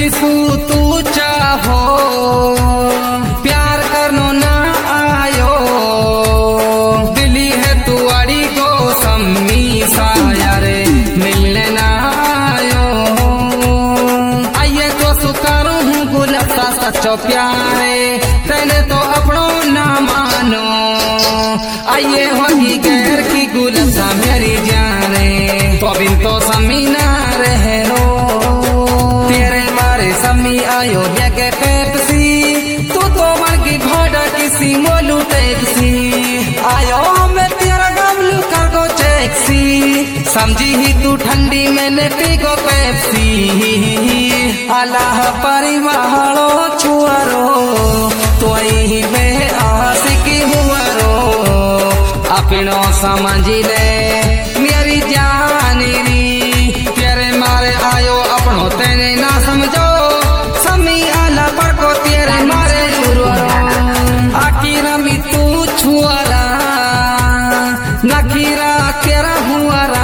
सू तू चाहो प्यार करनो ना आयो दिली है तू अड़ी को सम्मी साया रे मिलने ना आयो आइए तो सुकारू हूँ गुलाब सा सच्चो प्यारे तेने तो अपनो ना मानो आइए होगी गैर की गुलाब सा मेरी जाने तो बिन तो सम्मी ना रहे रो तेरे मारे सम्मी आयो के पेप्सी तू तो मन की घोड़ा किसी मोलू टैक्सी आयो मैं तेरा गमलू कर गो टैक्सी समझी ही तू ठंडी मैंने पी गो पेप्सी अल्लाह परिवारो छुआरो तो ही में आशिकी हुआ रो अपनो समझ ले मेरी जानी री तेरे मारे आयो अपनो तेने ना समझो समी आला पर को तेरे मारे आखिर में तू छुआला नखीरा तेरा हुआरा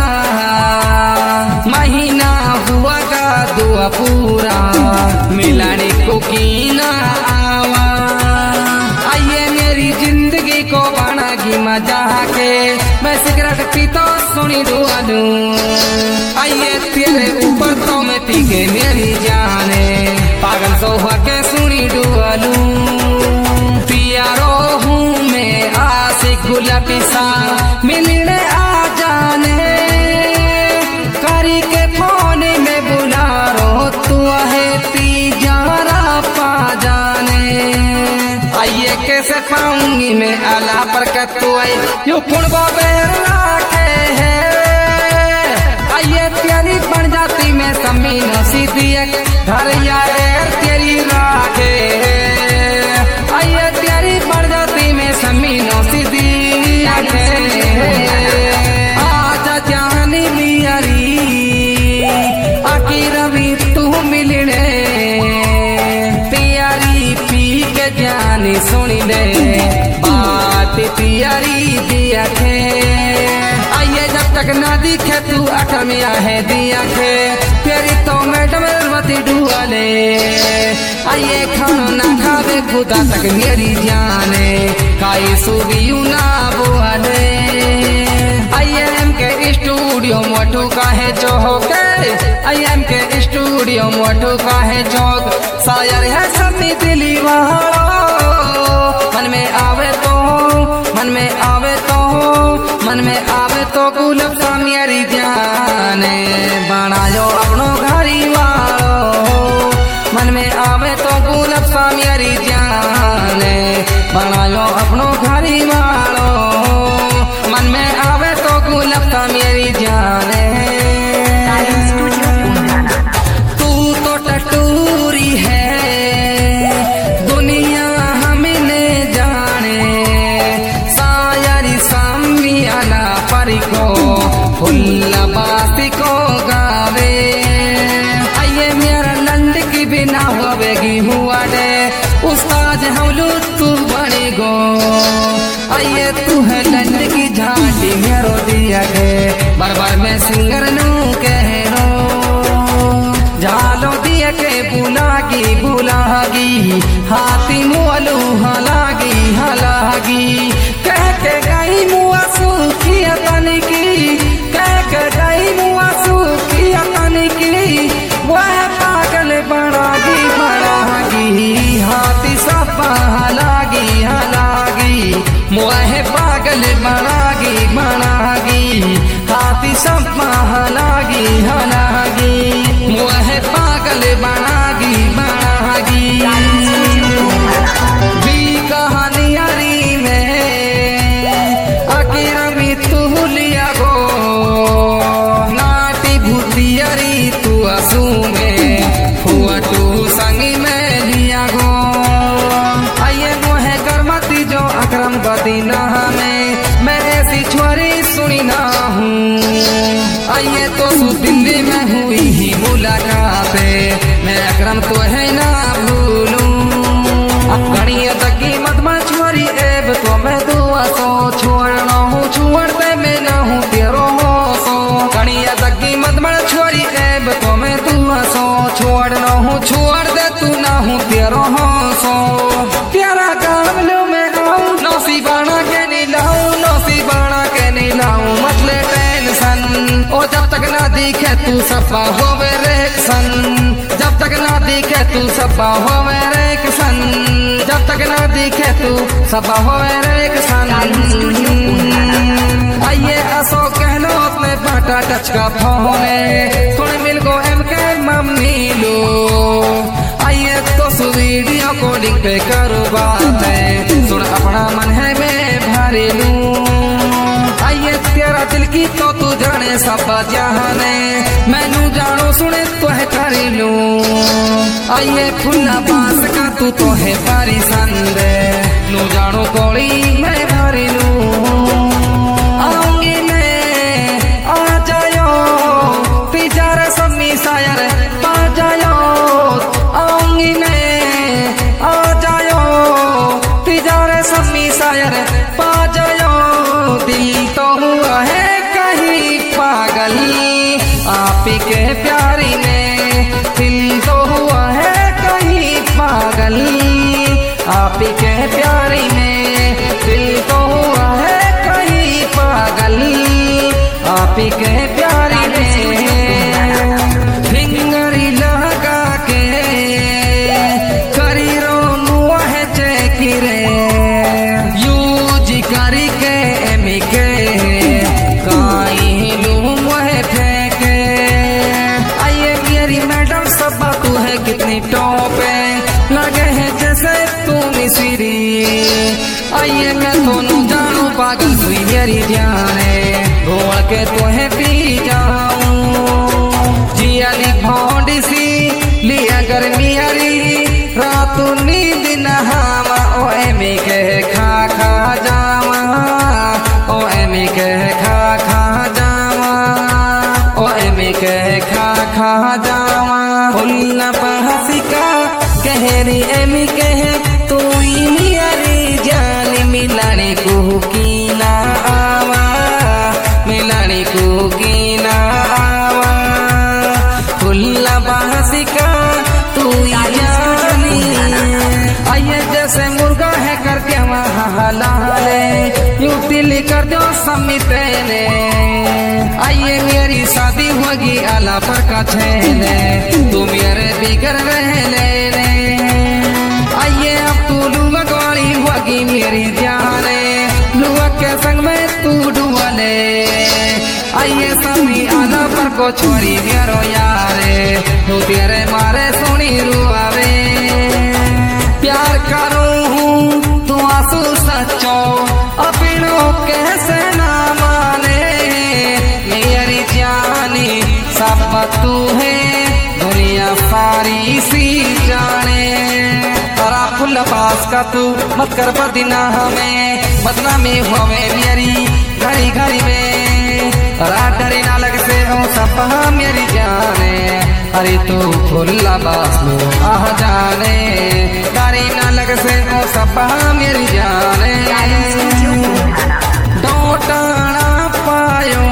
महीना हुआ का दुआ पूरा मिलाने को कीना आवा आइए मेरी जिंदगी को बनागी मजा के मैं सिगरेट पीता सुनी दुआ दूं आइए तेरे ऊपर तो मैं पी के मेरी जाने पागल सोहा के सुनी दुआ लूं पियारो हूँ मैं आशिक गुलाबी सा मिलने आ जाने करी के फोन में बुला रो तू है तीजारा पा जाने आइए कैसे पाऊंगी मैं आला पर कतु आई यू पुणबो बेर राखे है आइए तेरी बन जाती मैं सम्मी न सीधी घर यार तेरी राखे आइए तेरी बन जाती मैं सम्मी न सीधी आजा जानी लियारी आकी रवि तू मिलने तैयारी पी के जानी सुनी दे बात तैयारी दिया खे आइए जब तक ना दिखे तू अठमिया है दिया खे तेरी तो मैडम मती डुआले आइए खानो ना खावे खुदा तक मेरी जाने काई सुबियू ना बुआले आइए एम के स्टूडियो मोटू का है चौक आई एम के स्टूडियो मोटू का है चौक शायर है सम्मी दिली मन में आवे तो मन में आवे तो मन में आवे तो गुलाब सा मेरी जाने बनायो अपनो घरी वालो मन में आवे तो गुलाब सा मेरी जाने बनायो अपनो घरी वालो मन में आवे तो गुलाब सा मेरी जाने तू तो टटूरी है दुनिया हमने जाने सायरी सामी आला परी को फुल्ला बाती को गावे आइए मेरा लंड की बिना होवेगी हुआ डे उस्ताद हमलू तू बने गो आइए तू है लंड की झांटी मेरो दिया के बार बार मैं सिंगर नू कह रो झालो दिया के बुलागी हाथी मुआलू हलागी कह के गई मुआ सूखी तन की कह के गई मुआ सूखी तन की वह पागल बढ़ागी हाथी सब हलागी वह पागल बढ़ागी हाथी सब हलागी वह पागल बढ़ागी भी कहानियारी में अकीर में तू लिया गो नाटी भूतियारी तू आंसू में हुआ तू संगी में लिया गो आइए वो है करमती जो अकरम गति ना में मैं ऐसी छोरी सुनी ना हूँ आइए तो दिल्ली में हुई ही मुलाकात मैं अकरम तो है ना भूलूं घड़िया तकी मत छोरी एब तो मैं दुआ सो छोड़ना हूँ छोड़ते मैं ना हूँ तेरो हो सो घड़िया तकी मत छोरी एब तो मैं दुआ सो छोड़ना हूँ छोड़ दे तू ना हूँ तेरो हंसो तेरा काम लो मैं आऊँ नौसी बाणा के नहीं लाऊं नौसी बाणा के नहीं लाऊं मत ले टेंशन ओ जब तक ना दिखे तू सफा होवे रेक्शन जब तक ना दिखे तू सफा होवे रेक्शन जब तक ना दिखे तू सफा होवे रेक्शन आइए असो कहलो अपने बाटा टच का फोन थोड़े मिल को एम के मम्मी लो आइए तो वीडियो कॉलिंग पे करो बातें सुन अपना मन है मैं भरे लूं आइए तेरा दिल की तो तू जाने सब जाने मैनू जानो सुने तो है करी लूं आइए खुला बास का तू तो है पारी संदे नू जानो कोड़ी मैं भरी लूं आऊंगी मैं आ जायो तिजार सम्मी सायर पा जायो आऊंगी मैं आ जायो तिजार सम्मी सायर पा जायो दिल तो हुआ है कहीं पागल आप के प्यारी में दिल तो हुआ है कहीं पागल आप के प्यारी में दिल तो हुआ है कहीं पागल आप के प्यारी में फिंगरी लगा के करी रो मुआ है चेकिरे यूज करी के एमी के काई लूं वह फेंके आइए मेरी मैडम सब तू है कितनी टॉप है लगे है जैसे तू मिसरी आइए मैं दोनों जानू पागल हुई मेरी जाने घोड़ के तुम्हें पी जाऊं जिया ली भौंडी सी लिया गर्मी हरी रात नींद नहावा ओ एमी के खा खा जावा ओ एमी के खा खा जावा ओ एमी के खा खा जावा हुल्ला बहसिका कहरी एमी कह तू मेरी जान मिलाने को की ना आवा मिलाने को की ना आवा हुल्ला बहसिका तू जानी आइए जैसे मुर्गा है करके वहाँ लाले यूं दिल कर दो समिते ने आइए मेरी शादी होगी आला पर का छेने तू मेरे बिगड़ रहे ले आइए अब तू लुवक वाली होगी मेरी जाने लुवक के संग में तू डुबले आइए सभी आला पर को छोड़ी मेरो यारे तू तेरे मारे सोनी रुआवे प्यार करूं हूँ तू आंसू सच्चो अपनों कैसे ना माने मेरी जानी सब तू है दुनिया सारी सी जाने फुल पास का तू मत कर बदना हमें बदनामी होवे मेरी घड़ी घड़ी में डरी ना लग से ओ सब मेरी जाने अरे तू फुल्ला बास लो आह जाने डरी ना लग से ओ सब मेरी जाने डोटाना पायो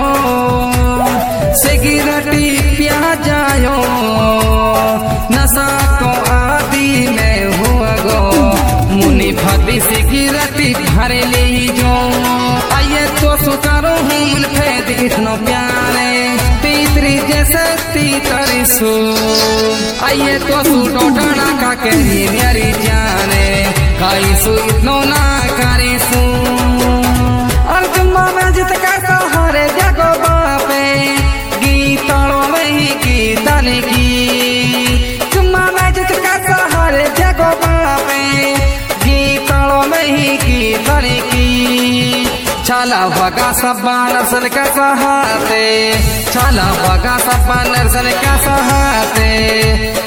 सिगरेटी पिया जायो नशा को आदि में हुआ गो मुनि भदी सिगरेटी भर ली जो आइए तो सुकारो हूँ मुल्फेद इतनो प्यारे तीतरी जैसे तीतरी सो आइए तो सूटो डाना का कही मेरी जाने काई सु इतनो ना करी सू अल्पमा में जित का सहारे जगो बापे गीताड़ो में ही गीतन की चुम्मा में जित का सहारे जगो बापे गीताड़ो में ही गीतन की छाला वगा सब्बा नरसन का सहाते छाला वगा सब्बा नरसन का सहाते